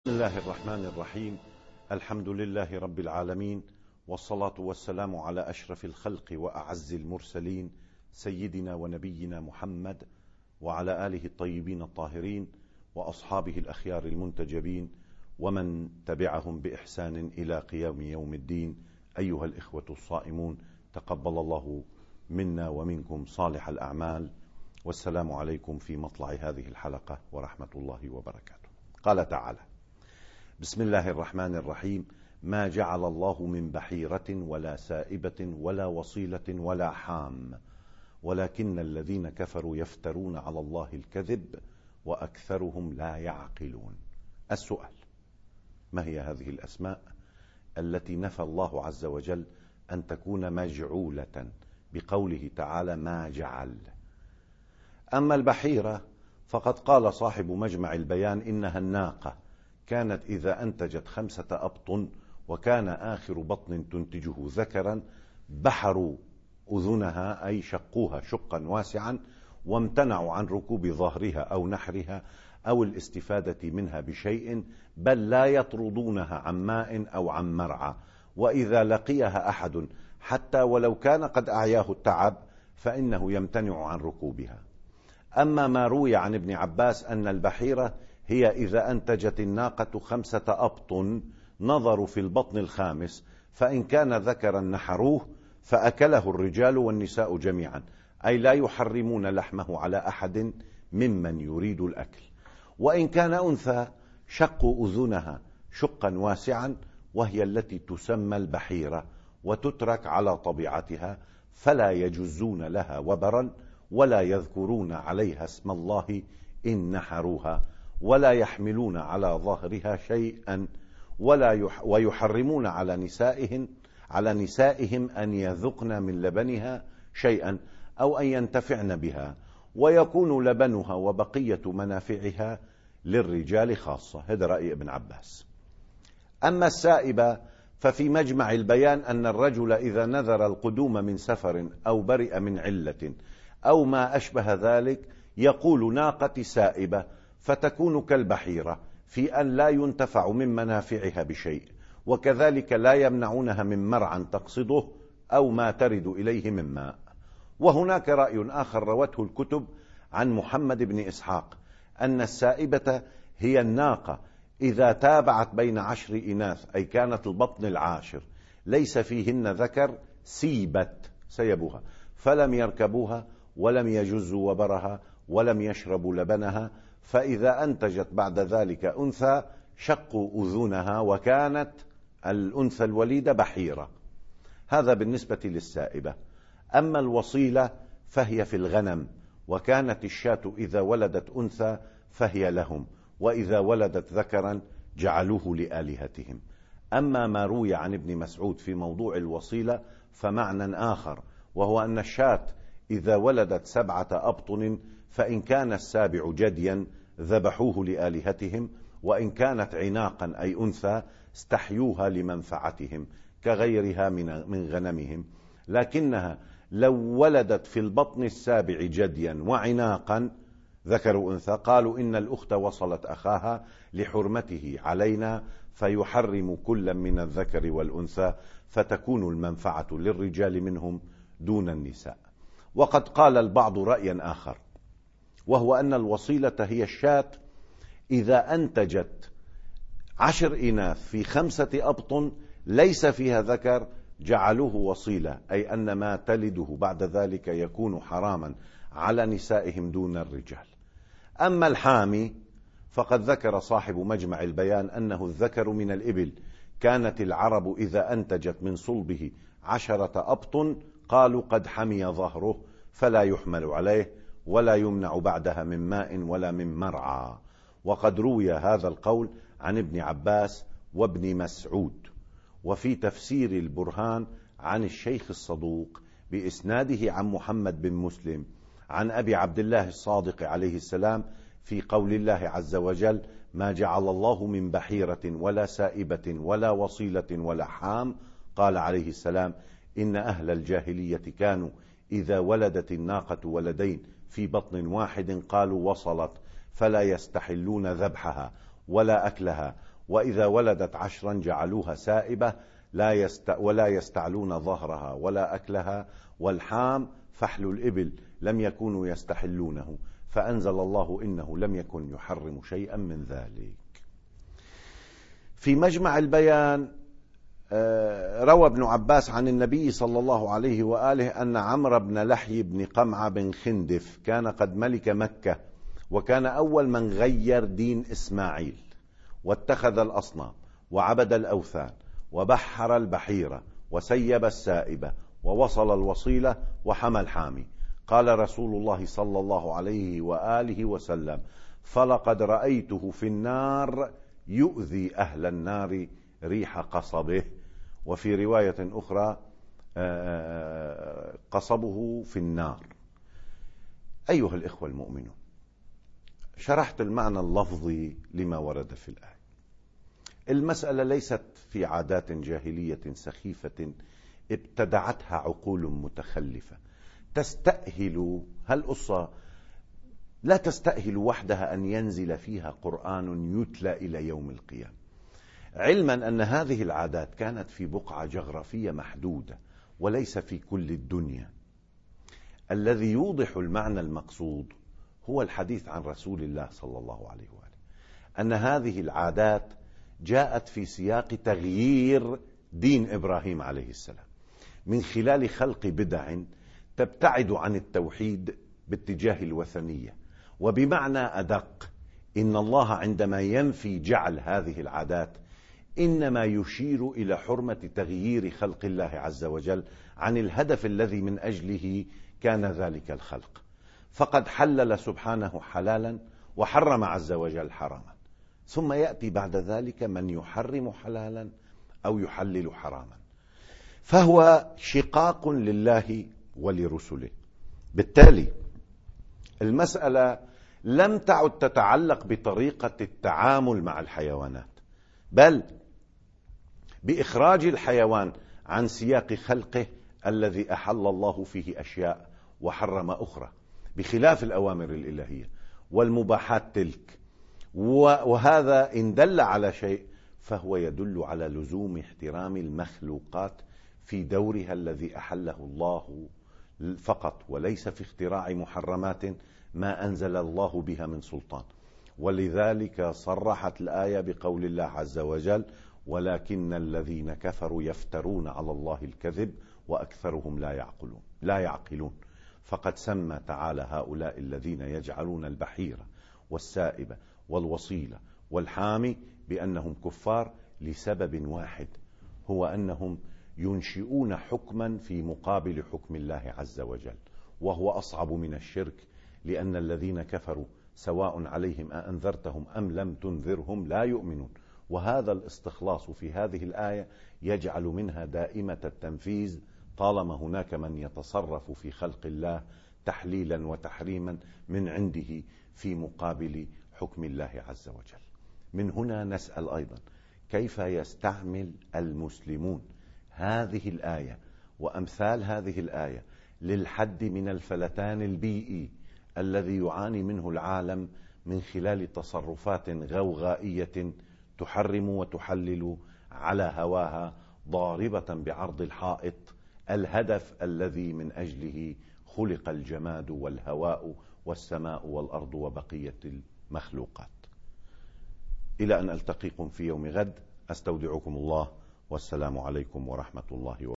بسم الله الرحمن الرحيم. الحمد لله رب العالمين، والصلاة والسلام على أشرف الخلق وأعز المرسلين سيدنا ونبينا محمد وعلى آله الطيبين الطاهرين وأصحابه الأخيار المنتجبين ومن تبعهم بإحسان إلى قيام يوم الدين. أيها الإخوة الصائمون، تقبل الله منا ومنكم صالح الأعمال، والسلام عليكم في مطلع هذه الحلقة ورحمة الله وبركاته. قال تعالى: بسم الله الرحمن الرحيم: ما جعل الله من بحيرة ولا سائبة ولا وصيلة ولا حام، ولكن الذين كفروا يفترون على الله الكذب وأكثرهم لا يعقلون. السؤال: ما هي هذه الأسماء التي نفى الله عز وجل أن تكون مجعولة بقوله تعالى ما جعل؟ أما البحيرة فقد قال صاحب مجمع البيان إنها الناقة، كانت إذا أنتجت 5 أبط وكان آخر بطن تنتجه ذكرا بحروا أذنها، أي شقوها شقا واسعا، وامتنعوا عن ركوب ظهرها أو نحرها أو الاستفادة منها بشيء، بل لا يطردونها عن ماء أو عن مرعى، وإذا لقيها أحد حتى ولو كان قد أعياه التعب فإنه يمتنع عن ركوبها. أما ما روي عن ابن عباس أن البحيرة هي إذا أنتجت الناقة 5 أبط نظروا في البطن الخامس، فإن كان ذكرا نحروه فأكله الرجال والنساء جميعا، أي لا يحرمون لحمه على أحد ممن يريد الأكل. وإن كان أنثى شقوا أذنها شقا واسعا، وهي التي تسمى البحيرة، وتترك على طبيعتها، فلا يجزون لها وبرا ولا يذكرون عليها اسم الله إن نحروها، ولا يحملون على ظهرها شيئا، ويحرمون على نسائهم أن يذقن من لبنها شيئا أو أن ينتفعن بها، ويكون لبنها وبقية منافعها للرجال خاصة. هذا رأي ابن عباس. أما السائبة ففي مجمع البيان أن الرجل إذا نذر القدوم من سفر أو برئ من علة أو ما أشبه ذلك يقول ناقة سائبة، فتكون كالبحيرة في أن لا ينتفع من منافعها بشيء، وكذلك لا يمنعونها من مرعى تقصده أو ما ترد إليه من ماء. وهناك رأي آخر روته الكتب عن محمد بن إسحاق أن السائبة هي الناقة إذا تابعت بين 10 إناث، أي كانت البطن العاشر ليس فيهن ذكر، سيبوها فلم يركبوها ولم يجزوا وبرها ولم يشربوا لبنها، فإذا أنتجت بعد ذلك أنثى شقوا أذنها، وكانت الأنثى الوليدة بحيرة. هذا بالنسبة للسائبة. أما الوصيلة فهي في الغنم، وكانت الشاة إذا ولدت أنثى فهي لهم، وإذا ولدت ذكرا جعلوه لآلهتهم. أما ما روي عن ابن مسعود في موضوع الوصيلة فمعنى آخر، وهو أن الشاة إذا ولدت 7 أبطن فإن كان السابع جديا ذبحوه لآلهتهم، وإن كانت عناقا أي أنثى استحيوها لمنفعتهم كغيرها من غنمهم، لكنها لو ولدت في البطن السابع جديا وعناقا ذكر أنثى قالوا إن الأخت وصلت أخاها لحرمته علينا، فيحرم كل من الذكر والأنثى، فتكون المنفعة للرجال منهم دون النساء. وقد قال البعض رأيا آخر، وهو أن الوصيلة هي الشاة إذا أنتجت 10 إناث في 5 أبط ليس فيها ذكر جعلوه وصيلة، أي أن ما تلده بعد ذلك يكون حراما على نسائهم دون الرجال. أما الحامي فقد ذكر صاحب مجمع البيان أنه الذكر من الإبل، كانت العرب إذا أنتجت من صلبه 10 أبط قالوا قد حمي ظهره فلا يحمل عليه ولا يمنع بعدها من ماء ولا من مرعى. وقد روي هذا القول عن ابن عباس وابن مسعود. وفي تفسير البرهان عن الشيخ الصدوق بإسناده عن محمد بن مسلم عن أبي عبد الله الصادق عليه السلام في قول الله عز وجل: ما جعل الله من بحيرة ولا سائبة ولا وصيلة ولا حام، قال عليه السلام: إن أهل الجاهلية كانوا إذا ولدت الناقة ولدين في بطن واحد قالوا وصلت، فلا يستحلون ذبحها ولا أكلها وإذا ولدت 10 جعلوها سائبة ولا يستعلون ظهرها ولا أكلها، والحام فحل الإبل لم يكونوا يستحلونه، فأنزل الله إنه لم يكن يحرم شيئا من ذلك. في مجمع البيان روى ابن عباس عن النبي صلى الله عليه وآله أن عمرو بن لحي بن قمعة بن خندف كان قد ملك مكة، وكان أول من غير دين إسماعيل، واتخذ الأصنام وعبد الأوثان وبحر البحيرة وسيب السائبة ووصل الوصيلة وحمى الحامي. قال رسول الله صلى الله عليه وآله وسلم: فلقد رأيته في النار يؤذي أهل النار ريح قصبه. وفي رواية أخرى قصبه في النار. أيها الإخوة المؤمنون، شرحت المعنى اللفظي لما ورد في الآية. المسألة ليست في عادات جاهلية سخيفة ابتدعتها عقول متخلفة تستأهل، هالقصة لا تستأهل وحدها أن ينزل فيها قرآن يتلى إلى يوم القيامة، علما أن هذه العادات كانت في بقعة جغرافية محدودة وليس في كل الدنيا. الذي يوضح المعنى المقصود هو الحديث عن رسول الله صلى الله عليه وآله، أن هذه العادات جاءت في سياق تغيير دين إبراهيم عليه السلام من خلال خلق بدع تبتعد عن التوحيد باتجاه الوثنية. وبمعنى أدق، إن الله عندما ينفي جعل هذه العادات إنما يشير إلى حرمة تغيير خلق الله عز وجل عن الهدف الذي من أجله كان ذلك الخلق. فقد حلل سبحانه حلالا وحرم عز وجل حراما، ثم يأتي بعد ذلك من يحرم حلالا أو يحلل حراما، فهو شقاق لله ولرسله. بالتالي المسألة لم تعد تتعلق بطريقة التعامل مع الحيوانات، بل بإخراج الحيوان عن سياق خلقه الذي أحل الله فيه أشياء وحرم أخرى، بخلاف الأوامر الإلهية والمباحات تلك. وهذا إن دل على شيء فهو يدل على لزوم احترام المخلوقات في دورها الذي أحله الله فقط، وليس في اختراع محرمات ما أنزل الله بها من سلطان. ولذلك صرحت الآية بقول الله عز وجل: ولكن الذين كفروا يفترون على الله الكذب وأكثرهم لا يعقلون. فقد سمى تعالى هؤلاء الذين يجعلون البحيرة والسائبة والوصيلة والحامي بأنهم كفار لسبب واحد، هو أنهم ينشئون حكما في مقابل حكم الله عز وجل، وهو أصعب من الشرك، لأن الذين كفروا سواء عليهم أأنذرتهم أم لم تنذرهم لا يؤمنون. وهذا الاستخلاص في هذه الآية يجعل منها دائمة التنفيذ طالما هناك من يتصرف في خلق الله تحليلا وتحريما من عنده في مقابل حكم الله عز وجل. من هنا نسأل أيضا: كيف يستعمل المسلمون هذه الآية وأمثال هذه الآية للحد من الفلتان البيئي الذي يعاني منه العالم من خلال تصرفات غوغائية تحرم وتحلل على هواها، ضاربة بعرض الحائط الهدف الذي من أجله خلق الجماد والهواء والسماء والأرض وبقية المخلوقات. إلى أن ألتقيكم في يوم غد، أستودعكم الله، والسلام عليكم ورحمة الله وبركاته.